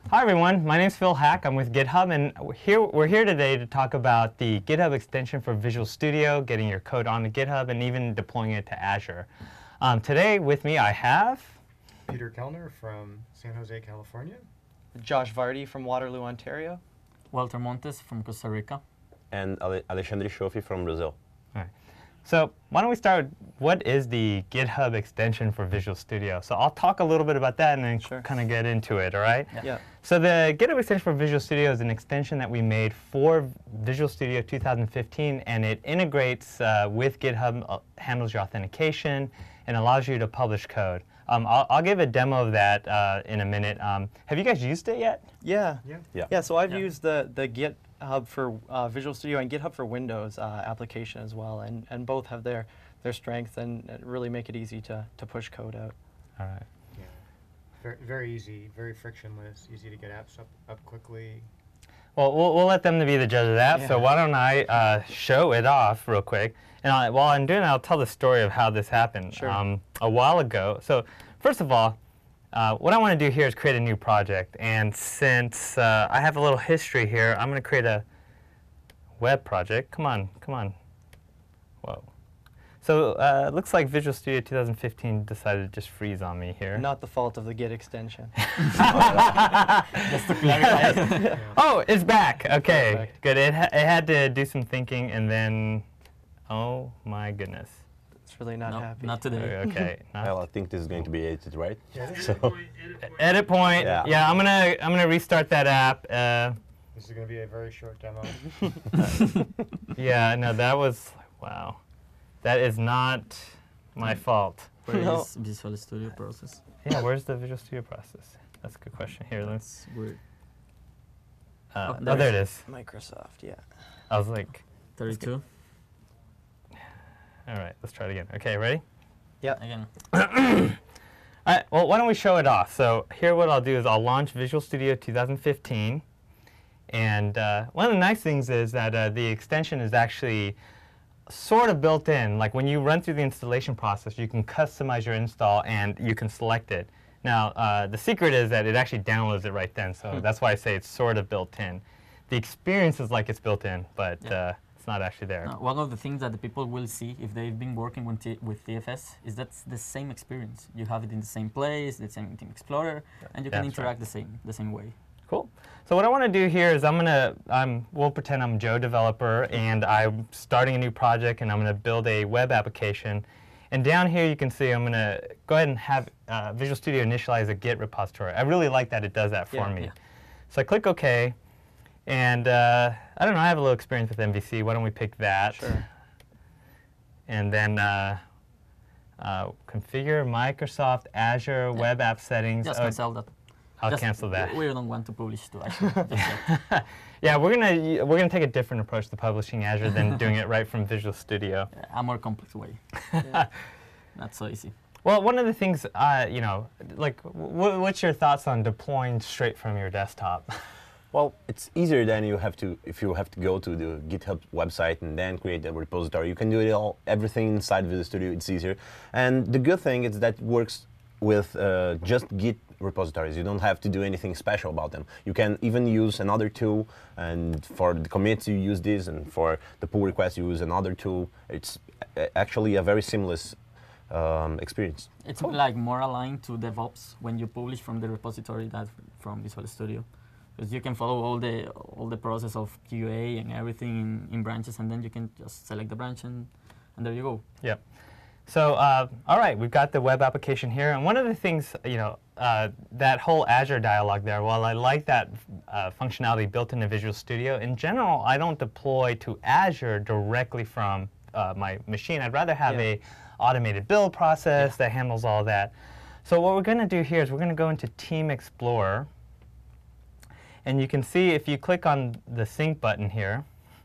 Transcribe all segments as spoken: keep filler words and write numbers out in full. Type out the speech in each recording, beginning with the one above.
Hi everyone, my name is Phil Hack. I'm with GitHub, and we're here, we're here today to talk about the GitHub extension for Visual Studio, getting your code onto GitHub, and even deploying it to Azure. Um, today with me I have Peter Kellner from San Jose, California. Josh Vardy from Waterloo, Ontario. Walter Montes from Costa Rica. And Ale Alexandre Schofi from Brazil. All right. So why don't we start with what is the GitHub extension for Visual Studio? So I'll talk a little bit about that and then Sure. kind of get into it, all right? Yeah. yeah. So the GitHub extension for Visual Studio is an extension that we made for Visual Studio two thousand fifteen, and it integrates uh, with GitHub, uh, handles your authentication, and allows you to publish code. Um, I'll, I'll give a demo of that uh, in a minute. Um, have you guys used it yet? Yeah. Yeah. Yeah. Yeah. So I've Yeah. used the the GitHub for uh, Visual Studio and GitHub for Windows uh, application as well, and and both have their their strengths and really make it easy to to push code out. All right. Yeah. Very, very easy, very frictionless, easy to get apps up, up quickly. Well, well, we'll let them to be the judge of that. Yeah. So why don't I uh, show it off real quick? And I, while I'm doing it, I'll tell the story of how this happened. Sure. Um, a while ago. So first of all, uh, what I want to do here is create a new project. And since uh, I have a little history here, I'm going to create a web project. Come on, come on. Whoa. So uh, it looks like Visual Studio two thousand fifteen decided to just freeze on me here. Not the fault of the Git extension. Just to clarify. Oh, it's back. Okay, Perfect. good. It, ha it had to do some thinking, and then, oh my goodness. It's really not no, happy. not today. Okay. not- Well, I think this is going to be edited, right? Yeah, this, So, Edit point. Yeah. Yeah. I'm gonna I'm gonna restart that app. Uh, this is going to be a very short demo. yeah. No, that was wow. That is not my fault. Where No. is Visual Studio process? Yeah. Where's the Visual Studio process? That's a good question. Here, let's. That's weird. Uh, Oh, oh, there there it it is. Microsoft, yeah. I was like, thirty-two. all right. Let's try it again. Okay. Ready? Again. All right, well, why don't we show it off? So here what I'll do is I'll launch Visual Studio two thousand fifteen. And uh, one of the nice things is that uh, the extension is actually sort of built in. Like when you run through the installation process, you can customize your install and you can select it. Now, uh, the secret is that it actually downloads it right then. So that's why I say it's sort of built in. The experience is like it's built in, but Yeah. uh, it's not actually there. Now, one of the things that the people will see if they've been working with, T with T F S is that's the same experience. You have it in the same place, the same Team Explorer, and you can That's interact right. the same the same way. Cool. So what I want to do here is I'm going to, I'm, we'll pretend I'm Joe developer, and I'm starting a new project, and I'm going to build a web application. And down here you can see I'm going to go ahead and have uh, Visual Studio initialize a Git repository. I really like that it does that for Yeah, me. yeah. So I click OK, and uh, I don't know, I have a little experience with M V C. Why don't we pick that? Sure. And then uh, uh, configure Microsoft Azure Yeah. Web App Settings. Just Oh, cancel that. I'll Just- cancel that. We don't want to publish to Azure. just yet. Yeah, we're gonna we're gonna take a different approach to publishing Azure than doing it right from Visual Studio. A more complex way. Yeah. Not so easy. Well, one of the things, uh, you know, like, w what's your thoughts on deploying straight from your desktop? well, it's easier than you have to, if you have to go to the GitHub website and then create a repository. You can do it all, everything inside Visual Studio, it's easier. And the good thing is that it works with uh, just Git repositories. You don't have to do anything special about them. You can even use another tool, and for the commits you use this, and for the pull request you use another tool. It's a- actually a very seamless um, experience. It's like more aligned to DevOps when you publish from the repository than from Visual Studio, because you can follow all the all the process of Q A and everything in, in branches, and then you can just select the branch and, and there you go. Yep. So, uh, all right, we've got the web application here, and one of the things, you know, uh, that whole Azure dialog there, while I like that uh, functionality built into Visual Studio, in general, I don't deploy to Azure directly from uh, my machine. I'd rather have Yeah. a automated build process that handles all that. So what we're going to do here is we're going to go into Team Explorer, and you can see if you click on the sync button here,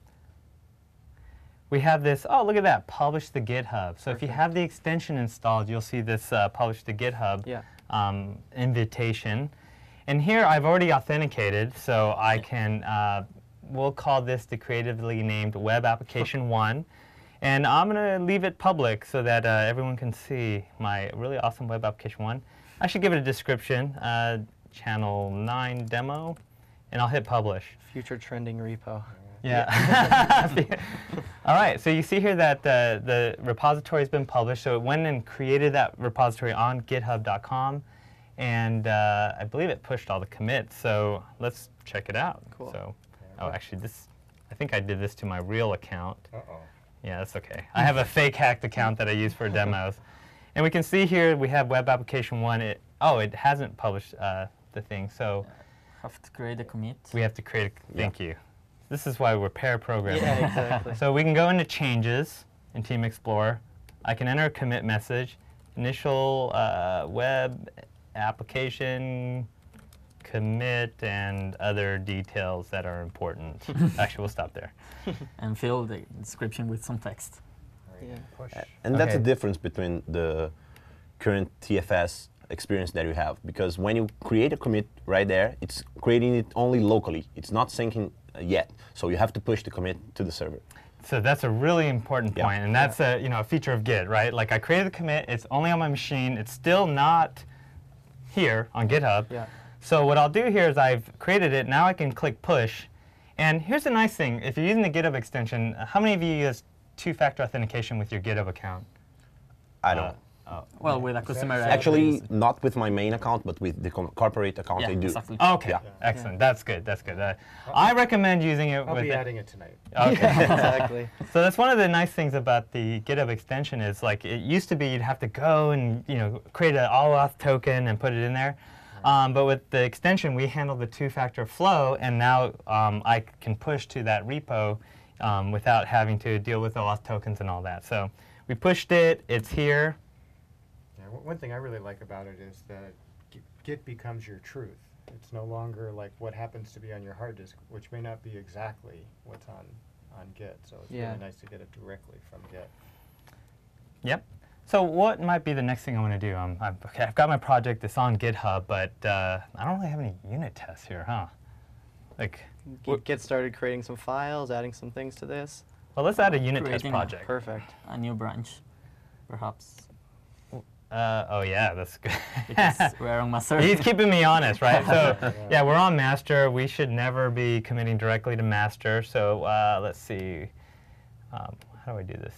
we have this, oh, look at that, publish to GitHub. So if you Perfect. have the extension installed, you'll see this uh, publish to GitHub Yeah. um, invitation. And here I've already authenticated, so I can, uh, we'll call this the creatively named Web Application one. And I'm going to leave it public so that uh, everyone can see my really awesome Web Application one. I should give it a description. Uh, channel nine demo, and I'll hit publish. Future trending repo. Yeah. All right, so you see here that uh, the repository has been published. So it went and created that repository on github dot com, and uh, I believe it pushed all the commits. So let's check it out. Cool. So, oh, actually, this, I think I did this to my real account. Uh-oh. Yeah, that's okay. I have a fake hacked account that I use for demos. And we can see here we have web application one. It, oh, it hasn't published uh, the thing, so Have to create a commit. we have to create a, thank you. This is why we're pair programming. Yeah, exactly. So we can go into changes in Team Explorer. I can enter a commit message, initial uh, web application, commit, and other details that are important. Actually, we'll stop there. And fill the description with some text. All right, Yeah. push. And that's the Okay. difference between the current T F S experience that you have, because when you create a commit right there, it's creating it only locally. It's not syncing uh, yet, so you have to push the commit to the server. So that's a really important Yeah. point, and that's a you know a feature of Git, right? Like I created the commit, it's only on my machine, it's still not here on GitHub. Yeah. So what I'll do here is I've created it. Now I can click push, and here's the nice thing: if you're using the GitHub extension, how many of you use two-factor authentication with your GitHub account? I don't. Uh, oh. Well, with a customer Actually, app, Actually, it's- not with my main account, but with the com- corporate account, yeah, I do. exactly. Okay, Yeah. excellent. That's good. That's good. Uh, I recommend using it I'll with be it. adding it tonight. Okay. Exactly. So that's one of the nice things about the GitHub extension is like it used to be you'd have to go and you know create an all-auth token and put it in there. Um, but with the extension, we handle the two-factor flow, and now um, I can push to that repo um, without having to deal with the auth tokens and all that. So we pushed it. It's here. Yeah, one- one thing I really like about it is that Git- Git becomes your truth. It's no longer like what happens to be on your hard disk, which may not be exactly what's on, on Git. So it's Yeah. really nice to get it directly from Git. Yep. So what might be the next thing I want to do? Um, I've, okay, I've got my project. It's on GitHub, but uh, I don't really have any unit tests here, huh? Like, Get- Get started creating some files, adding some things to this. well, let's add a unit test Creating a project. Perfect. a new branch, perhaps, Uh, oh yeah, that's good. because we're on master. He's keeping me honest, right? So Yeah. yeah, we're on master. We should never be committing directly to master. So uh, let's see. Um, how do I do this?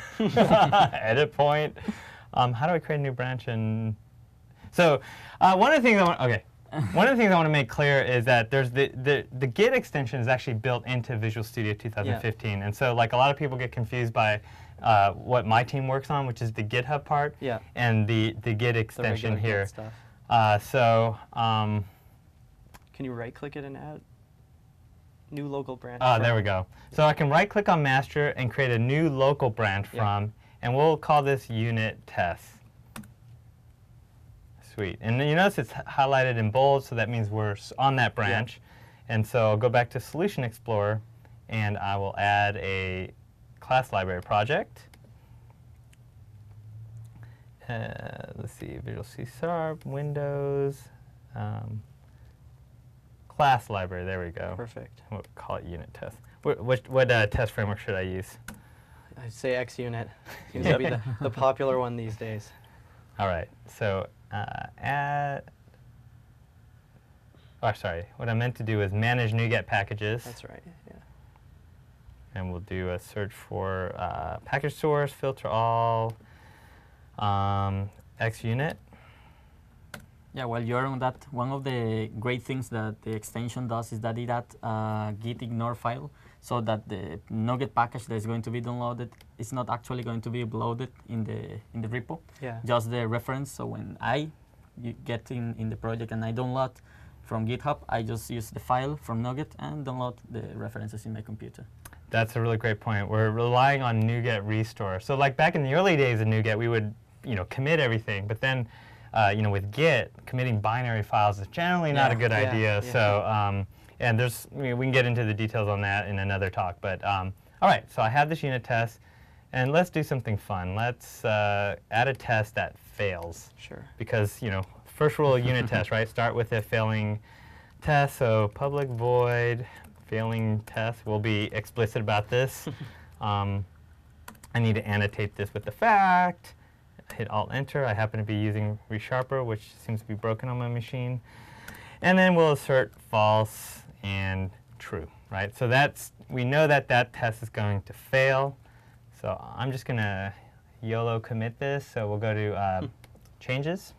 Edit point. Um, how do I create a new branch? And so uh, one of the things I want. Okay. One of the things I want to make clear is that there's the, the, the Git extension is actually built into Visual Studio two thousand fifteen. And so like a lot of people get confused by uh, what my team works on, which is the GitHub part, Yeah. and the, the Git The extension regular Git here. stuff. Uh, so, um, Can you right-click it and add new local branch? ah, from? there we go. So I can right-click on master and create a new local branch Yeah. from, and we'll call this unit test. Sweet. And then you notice it's h- highlighted in bold, so that means we're s- on that branch. And so I'll go back to Solution Explorer, and I will add a class library project. Uh, let's see, Visual C Sharp, Windows, um, class library, there we go. Perfect. We'll call it unit test. What, what, what uh, test framework should I use? I'd say XUnit. Seems to be the, the popular one these days. All right, so uh, add, oh, sorry, what I meant to do is manage NuGet packages. That's right. Yeah. And we'll do a search for uh, package source, filter all, um, XUnit. Yeah, while you're on that, one of the great things that the extension does is that it adds a git ignore file, so that the NuGet package that is going to be downloaded is not actually going to be uploaded in the in the repo, Yeah. just the reference. So when I you get in, in the project and I download from GitHub, I just use the file from NuGet and download the references in my computer. That's a really great point. We're relying on NuGet restore. So like back in the early days of NuGet, we would you know commit everything, but then uh, you know with Git, committing binary files is generally not a Yeah. good Yeah, idea. yeah. So um, and there's I mean, we can get into the details on that in another talk. But um, all right, so I have this unit test, and let's do something fun. Let's uh, add a test that fails. Sure. Because you know first rule of unit test, right? Start with a failing test. So public void failing test. We'll be explicit about this. um, I need to annotate this with the fact. Hit Alt Enter. I happen to be using ReSharper, which seems to be broken on my machine. And then we'll assert false and true, right? So that's, we know that that test is going to fail. So I'm just going to YOLO commit this. So we'll go to uh, changes,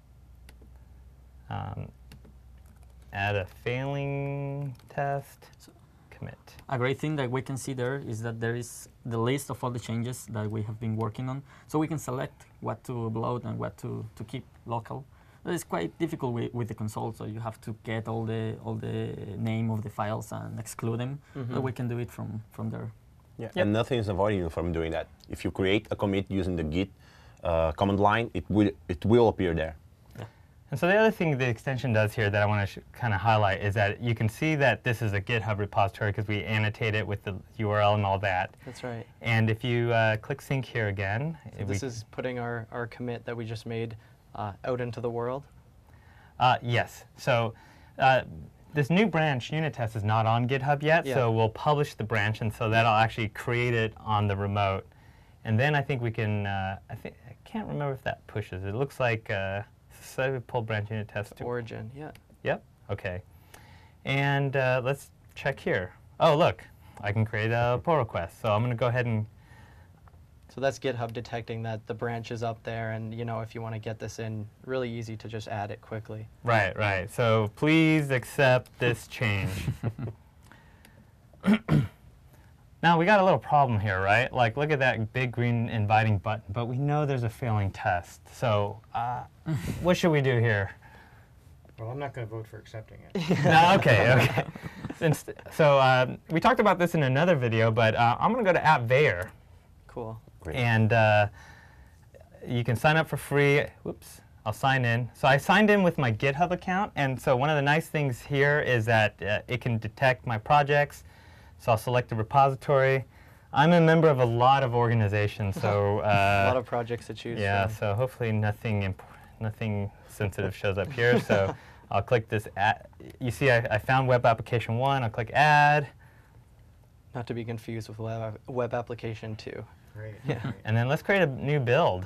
um, add a failing test, commit. A great thing that we can see there is that there is the list of all the changes that we have been working on. So we can select what to upload and what to, to keep local. That is quite difficult with, with the console, so you have to get all the all the name of the files and exclude them. Mm-hmm. But we can do it from, from there. Yeah. Yep. And nothing is avoiding you from doing that. If you create a commit using the Git uh, command line, it will it will appear there. And so the other thing the extension does here that I want to kind of highlight is that you can see that this is a GitHub repository because we annotate it with the U R L and all that. That's right. And if you uh, click sync here again, So this is putting our, our commit that we just made uh, out into the world. Uh, yes. So uh, this new branch unit test is not on GitHub yet, Yeah. so we'll publish the branch, and so that'll actually create it on the remote. And then I think we can, uh, I think, I can't remember if that pushes. It looks like, uh, so we pull branch unit test to Origin, yeah. Yep, okay. And uh, let's check here. Oh, look, I can create a pull request. So I'm going to go ahead and, So that's GitHub detecting that the branch is up there, and you know, if you want to get this in, really easy to just add it quickly. right, right. So please accept this change. Now, we got a little problem here, right? Like, look at that big green inviting button, but we know there's a failing test. So uh, what should we do here? Well, I'm not going to vote for accepting it. No, okay, okay. Since, so um, we talked about this in another video, but uh, I'm going to go to AppVeyor. Cool. Great. And uh, you can sign up for free. Whoops, I'll sign in. So I signed in with my GitHub account, and so one of the nice things here is that uh, it can detect my projects. So I'll select a repository. I'm a member of a lot of organizations, so uh, A lot of projects to choose yeah. from. So hopefully nothing imp nothing sensitive shows up here. So I'll click this. Add. You see, I, I found web application one. I'll click add. Not to be confused with web, web application two. Great. Yeah. great. And then let's create a new build.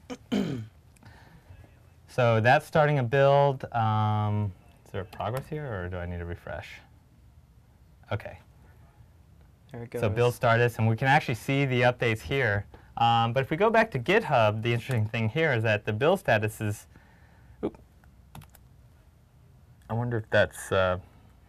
So that's starting a build. Um, is there a progress here, or do I need to refresh? Okay. There it goes. So build status, and we can actually see the updates here. Um, but if we go back to GitHub, the interesting thing here is that the build status is. Oop, I wonder if that's. Uh,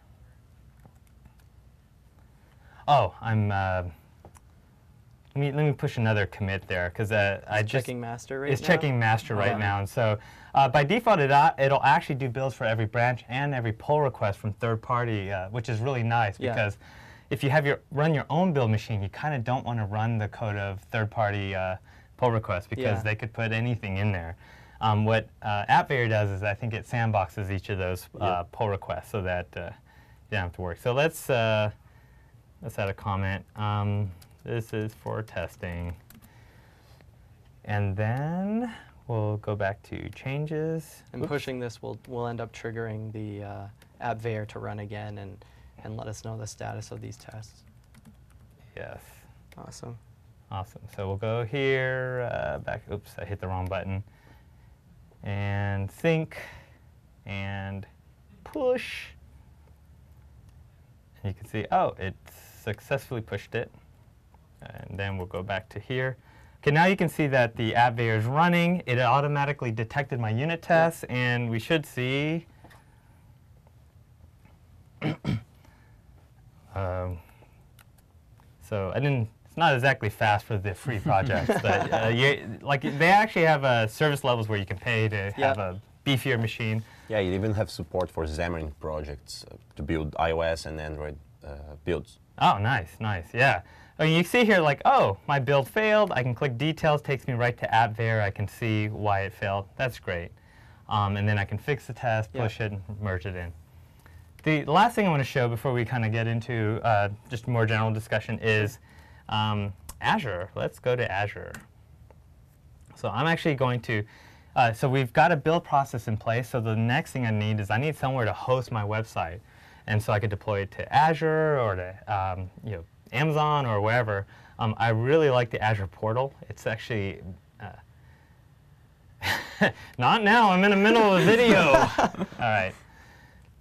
oh, I'm. Uh, let me let me push another commit there because uh, I just. Checking master right It's now? checking master right Yeah. now, and so uh, by default, it uh, it'll actually do builds for every branch and every pull request from third party, uh, which is really nice Yeah. because if you have your run your own build machine, you kind of don't want to run the code of third party uh, pull requests because Yeah. they could put anything in there. Um, what uh, AppVeyor does is I think it sandboxes each of those uh, Yeah. pull requests so that uh, you don't have to worry. So let's uh, let's add a comment. Um, this is for testing. And then we'll go back to changes. And Oops. pushing this will will end up triggering the uh, AppVeyor to run again and, and let us know the status of these tests. Yes. Awesome. Awesome. So we'll go here, uh, back. Oops, I hit the wrong button. And sync and push. And you can see, oh, it successfully pushed it. And then we'll go back to here. Okay, now you can see that the AppVeyor is running. It automatically detected my unit tests, and we should see. um, so I didn't. It's not exactly fast for the free projects, but uh, you, like they actually have uh, service levels where you can pay to have Yeah. a beefier machine. Yeah, you even have support for Xamarin projects uh, to build iOS and Android uh, builds. Oh, nice, nice, yeah. I mean, you see here, like, oh, my build failed. I can click details, takes me right to AppVeyor. I can see why it failed. That's great. Um, and then I can fix the test, Yeah. push it, and merge it in. The last thing I want to show before we kind of get into uh, just more general discussion is um, Azure. Let's go to Azure. So I'm actually going to, uh, so we've got a build process in place. So the next thing I need is I need somewhere to host my website. And so I could deploy it to Azure or to um, you know, Amazon or wherever. Um, I really like the Azure portal. It's actually, uh, not now, I'm in the middle of a video. All right.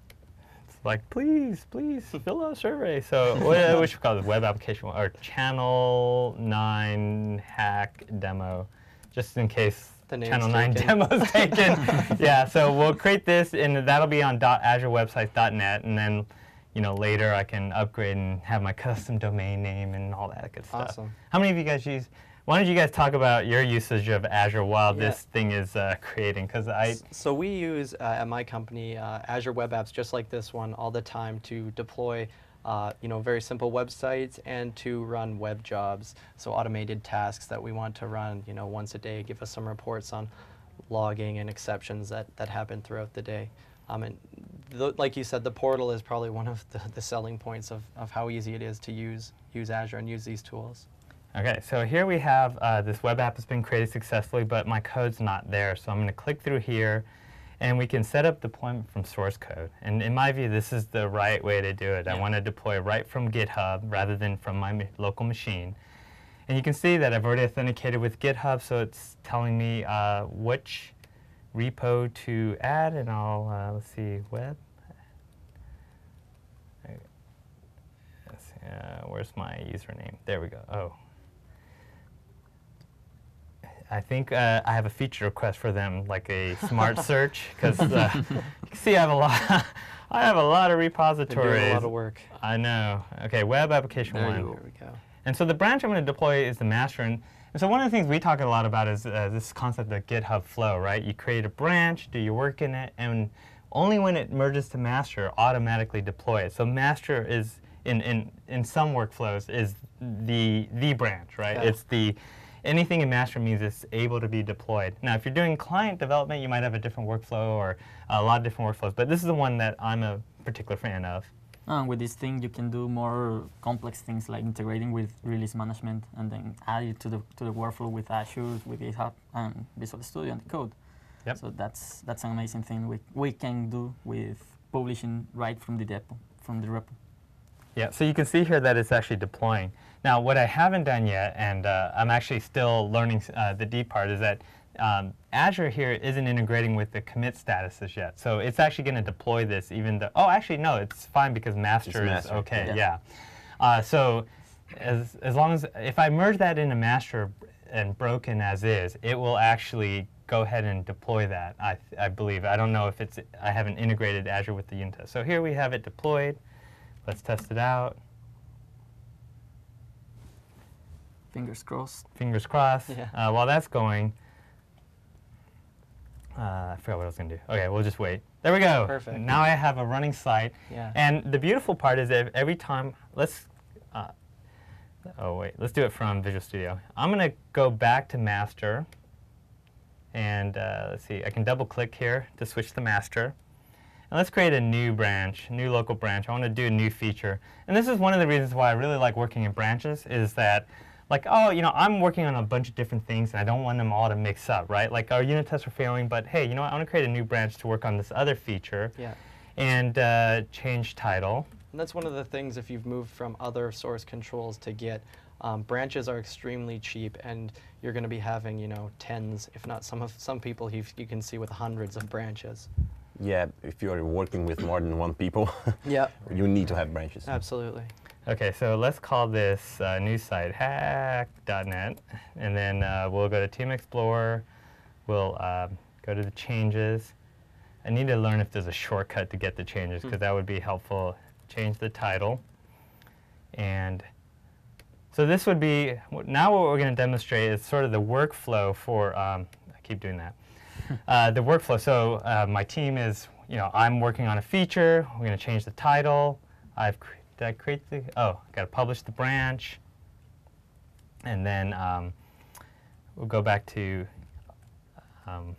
like, please, please fill out a survey. So what, what should we call this? Web application or channel nine hack demo, just in case The name's channel nine taken. demo's taken. Yeah, so we'll create this, and that'll be on azure websites dot net, and then, you know, later I can upgrade and have my custom domain name and all that good stuff. Awesome. How many of you guys use? Why don't you guys talk about your usage of Azure while Yeah. this thing is uh, creating? Because I. S- So we use uh, at my company uh, Azure Web Apps just like this one all the time to deploy, uh, you know, very simple websites and to run web jobs. So automated tasks that we want to run, you know, once a day, give us some reports on logging and exceptions that that happen throughout the day. Um, and the, like you said, the portal is probably one of the, the selling points of, of how easy it is to use use Azure and use these tools. Okay, so here we have uh, this web app has been created successfully, but my code's not there. So I'm going to click through here, and we can set up deployment from source code. And in my view, this is the right way to do it. Yeah. I want to deploy right from GitHub rather than from my ma- local machine. And you can see that I've already authenticated with GitHub, so it's telling me uh, which repo to add, and I'll, uh, let's see, web. Let's see, uh, where's my username? There we go. Oh. I think uh, I have a feature request for them, like a smart search, because uh, you can see I have a lot. I have a lot of They're repositories. doing a lot of work. I know. Okay, web application There one. you go. There we go. And so the branch I'm going to deploy is the master. And, and so one of the things we talk a lot about is uh, this concept of GitHub flow, right? You create a branch, do your work in it, and only when it merges to master, automatically deploy it. So master is, in, in, in some workflows, is the, the branch, right? Yeah. It's the, anything in master means it's able to be deployed. Now, if you're doing client development, you might have a different workflow or a lot of different workflows, but this is the one that I'm a particular fan of. And with this thing, you can do more complex things like integrating with release management and then add it to the to the workflow with Azure, with GitHub, and Visual Studio and the code. Yep. So that's that's an amazing thing we we can do with publishing right from the depot, from the repo. Yeah, so you can see here that it's actually deploying. Now, what I haven't done yet, and uh, I'm actually still learning uh, the deep part, is that um, Azure here isn't integrating with the commit statuses yet. So it's actually going to deploy this even though, oh, actually, no, it's fine because master It's is master, okay, yeah. yeah. Uh, so as, as long as, if I merge that into master and broken as is, it will actually go ahead and deploy that, I, I believe. I don't know if it's, I haven't integrated Azure with the unit test. So here we have it deployed. Let's test it out. Fingers crossed. Fingers crossed. Yeah. Uh, while that's going, uh, I forgot what I was going to do. Okay, we'll just wait. There we go. Perfect. Now I have a running site. Yeah. And the beautiful part is that every time, let's, uh, oh wait, let's do it from Visual Studio. I'm going to go back to master. And uh, let's see, I can double click here to switch to master. And let's create a new branch, new local branch. I want to do a new feature. And this is one of the reasons why I really like working in branches is that, like, oh, you know, I'm working on a bunch of different things and I don't want them all to mix up, right? Like our unit tests are failing, but hey, you know what? I want to create a new branch to work on this other feature Yeah. and uh, change title. And that's one of the things if you've moved from other source controls to Git. Um, branches are extremely cheap, and you're going to be having, you know, tens, if not some of some people you you can see with hundreds of branches. Yeah, if you're working with more than one people, Yeah, you need to have branches. absolutely. Okay, so let's call this uh, new site hack dot net, and then uh, we'll go to Team Explorer. We'll uh, go to the changes. I need to learn if there's a shortcut to get the changes because that would be helpful. Change the title, and so this would be now what we're going to demonstrate is sort of the workflow for. Um, I keep doing that. uh, the workflow. So uh, my team is, you know, I'm working on a feature. We're going to change the title. I've cre- did I create the? Oh, I got to publish the branch, and then um, we'll go back to. Um,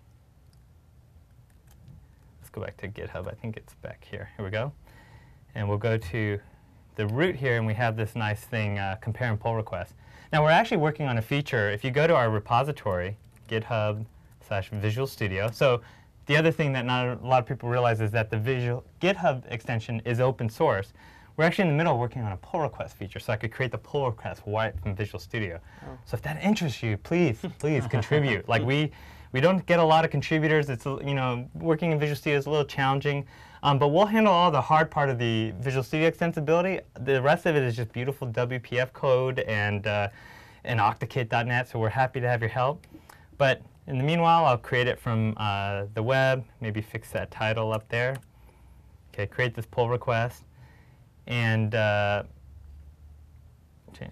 let's go back to GitHub. I think it's back here. Here we go, and we'll go to the root here, and we have this nice thing, uh, compare and pull request. Now we're actually working on a feature. If you go to our repository, GitHub slash Visual Studio. So the other thing that not a lot of people realize is that the Visual GitHub extension is open source. We're actually in the middle working on a pull request feature, so I could create the pull request right from Visual Studio. Oh. So if that interests you, please, please contribute. Like we, We don't get a lot of contributors. It's, you know, working in Visual Studio is a little challenging. Um, but we'll handle all the hard part of the Visual Studio extensibility. The rest of it is just beautiful W P F code and, uh, and octakit dot net, so we're happy to have your help. But in the meanwhile, I'll create it from uh, the web, maybe fix that title up there. Okay, create this pull request. And uh, change.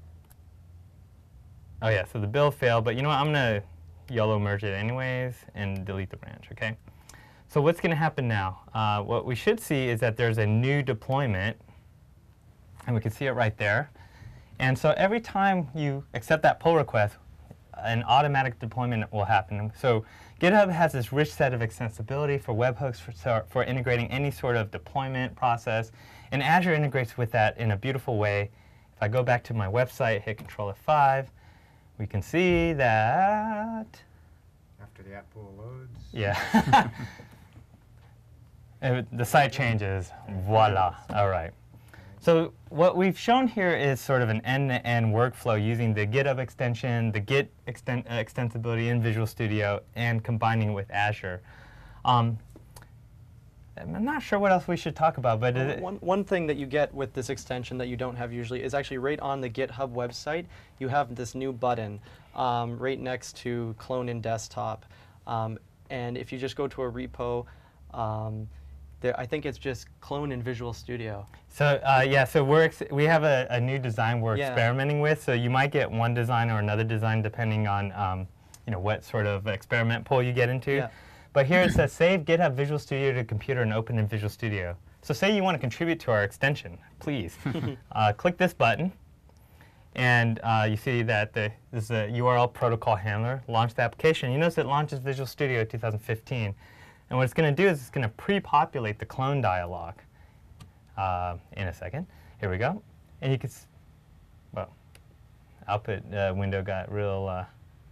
Oh yeah, so the build failed, but you know what, I'm going to YOLO merge it anyways and delete the branch, okay? So what's going to happen now? Uh, what we should see is that there's a new deployment, and we can see it right there. And so every time you accept that pull request, an automatic deployment will happen. So GitHub has this rich set of extensibility for webhooks for, so for integrating any sort of deployment process, and Azure integrates with that in a beautiful way. If I go back to my website, hit Control F five, we can see that. After the app pool loads. Yeah. And the site changes. Voila. All right. So what we've shown here is sort of an end-to-end workflow using the GitHub extension, the Git exten uh, extensibility in Visual Studio, and combining it with Azure. Um, I'm not sure what else we should talk about, but Well, it, one, one thing that you get with this extension that you don't have usually is actually right on the GitHub website, you have this new button um, right next to Clone in Desktop. Um, and if you just go to a repo, um, there, I think it's just Clone in Visual Studio. So uh, yeah, so we're ex we have a, a new design we're Yeah. experimenting with. So you might get one design or another design depending on um, you know, what sort of experiment pool you get into. Yeah. But here it says save GitHub Visual Studio to computer and open in Visual Studio. So say you want to contribute to our extension, please uh, click this button, and uh, you see that the, this is a U R L protocol handler. Launch the application. You notice it launches Visual Studio two thousand fifteen. And what it's going to do is it's going to pre-populate the clone dialog uh, in a second. Here we go. And you can, s well, output uh, window got real, uh,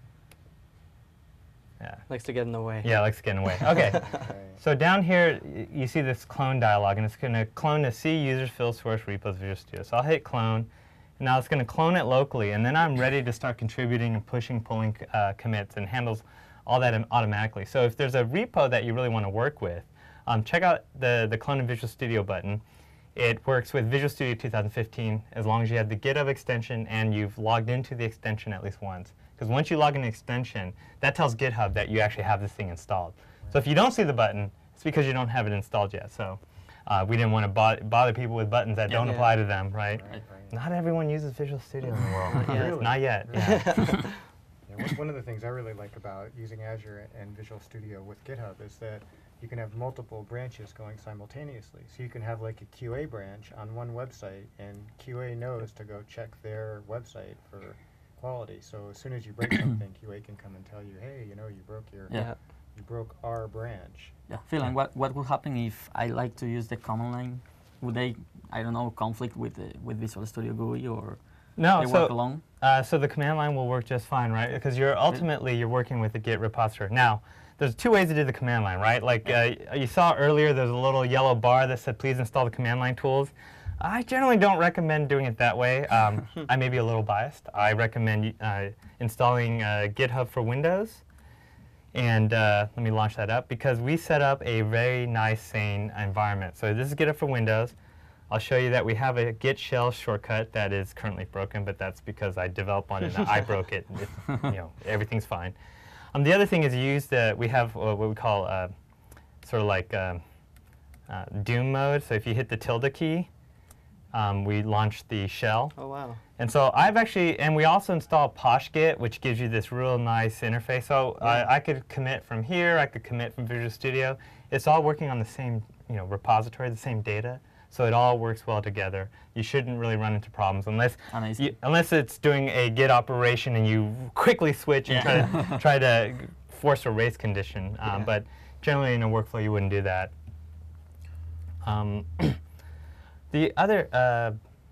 yeah. Likes to get in the way. Yeah, likes to get in the way. Okay. Okay. So down here, y you see this clone dialog, and it's going to clone the C users, field source, repos, Visual Studio. So I'll hit clone, and now it's going to clone it locally, and then I'm ready to start contributing and pushing, pulling uh, commits, and handles all that automatically. So if there's a repo that you really want to work with, um, check out the, the Clone in Visual Studio button. It works with Visual Studio two thousand fifteen as long as you have the GitHub extension and you've logged into the extension at least once. Because once you log in the extension, that tells GitHub that you actually have this thing installed. So if you don't see the button, it's because you don't have it installed yet. So uh, we didn't want to bo bother people with buttons that don't Yeah. apply to them, right? Right, right. Not everyone uses Visual Studio in the world. Not yet. Really? Not yet. Really? Yeah. Yeah, one- one of the things I really like about using Azure and Visual Studio with GitHub is that you can have multiple branches going simultaneously. So you can have like a Q A branch on one website, and Q A knows to go check their website for quality. So as soon as you break something, Q A can come and tell you, hey, you know, you broke your, Yeah. you broke our branch. Yeah, Phil, and what, what would happen if I like to use the command line? Would they, I don't know, conflict with the, with Visual Studio G U I, or No, they so work alone? Uh, so the command line will work just fine, right? Because you're ultimately you're working with the Git repository. Now, there's two ways to do the command line, right? Like uh, you saw earlier, there's a little yellow bar that said, "Please install the command line tools." I generally don't recommend doing it that way. Um, I may be a little biased. I recommend uh, installing uh, GitHub for Windows, and uh, let me launch that up because we set up a very nice, sane environment. So this is GitHub for Windows. I'll show you that we have a Git shell shortcut that is currently broken, but that's because I developed one and I broke it. It's, you know, everything's fine. Um, the other thing is use the, we have uh, what we call uh, sort of like um, uh, Doom mode. So if you hit the tilde key, um, we launch the shell. Oh, wow. And so I've actually, and we also install PoshGit, which gives you this real nice interface. So Yeah. I, I could commit from here, I could commit from Visual Studio. It's all working on the same, you know, repository, the same data. So it all works well together. You shouldn't really run into problems unless Amazing. you, unless it's doing a Git operation and you quickly switch and Yeah. try to try to force a race condition. Um, Yeah. But generally in a workflow you wouldn't do that. Um, the other uh,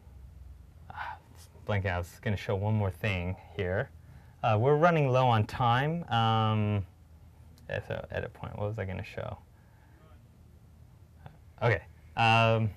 blank out. I was going to show one more thing here. Uh, we're running low on time. Um, yeah, so edit point. What was I going to show? Okay. Um,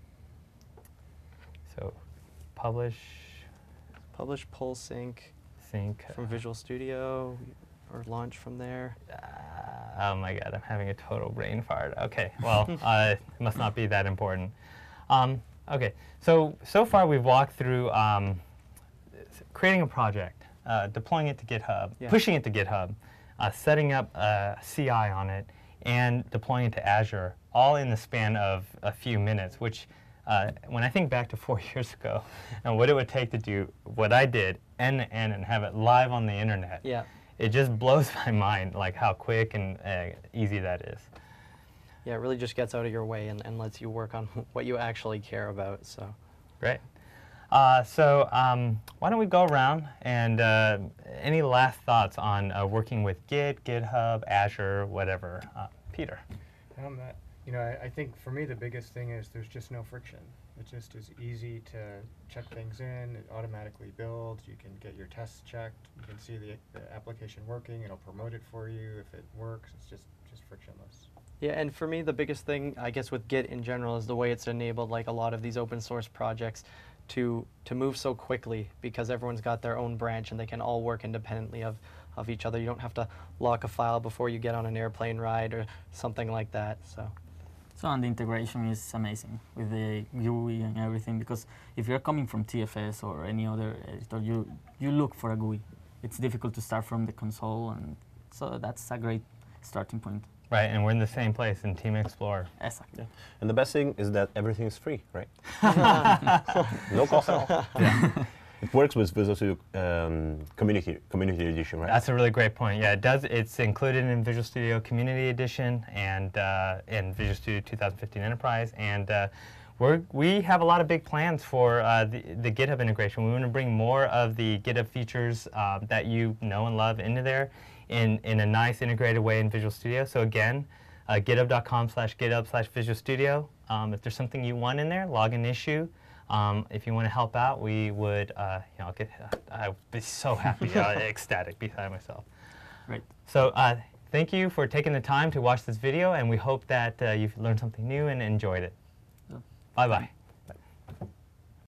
so publish, Publish pull sync sync. from Visual Studio. or launch from there? Uh, oh my God, I'm having a total brain fart. Okay, well, uh, it must not be that important. Um, okay, so so far we've walked through um, creating a project, uh, deploying it to GitHub, Yeah. pushing it to GitHub, uh, setting up a C I on it, and deploying it to Azure, all in the span of a few minutes, which uh, when I think back to four years ago and what it would take to do what I did end to end and have it live on the internet, Yeah. it just blows my mind like how quick and uh, easy that is. Yeah, it really just gets out of your way and, and lets you work on what you actually care about. So. Great. Uh, so um, why don't we go around and uh, any last thoughts on uh, working with Git, GitHub, Azure, whatever? Uh, Peter. Um, uh, you know, I, I think for me the biggest thing is there's just no friction. It just is easy to check things in. It automatically builds. You can get your tests checked. You can see the, the application working. It'll promote it for you if it works. It's just just frictionless. Yeah, and for me, the biggest thing, I guess, with Git in general is the way it's enabled, like a lot of these open source projects, to to move so quickly because everyone's got their own branch and they can all work independently of, of each other. You don't have to lock a file before you get on an airplane ride or something like that. So. So and the integration is amazing with the G U I and everything, because if you're coming from T F S or any other editor, you you look for a G U I. It's difficult to start from the console, and so that's a great starting point. Right, and we're in the same place in Team Explorer. Exactly. And the best thing is that everything is free, right? No cost at all. Yeah. It works with Visual Studio um, Community Community Edition, right? That's a really great point. Yeah, it does. It's included in Visual Studio Community Edition and uh, in Visual Studio two thousand fifteen Enterprise, and uh, we're, we have a lot of big plans for uh, the, the GitHub integration. We want to bring more of the GitHub features uh, that you know and love into there in, in a nice integrated way in Visual Studio. So again, uh, github.com slash github slash Visual Studio. Um, if there's something you want in there, log an issue. Um, if you want to help out, we would, uh, you know, get, uh, I'd be so happy, uh, ecstatic beside myself. Great. So uh, thank you for taking the time to watch this video, and we hope that uh, you've learned something new and enjoyed it. Yeah. Bye-bye.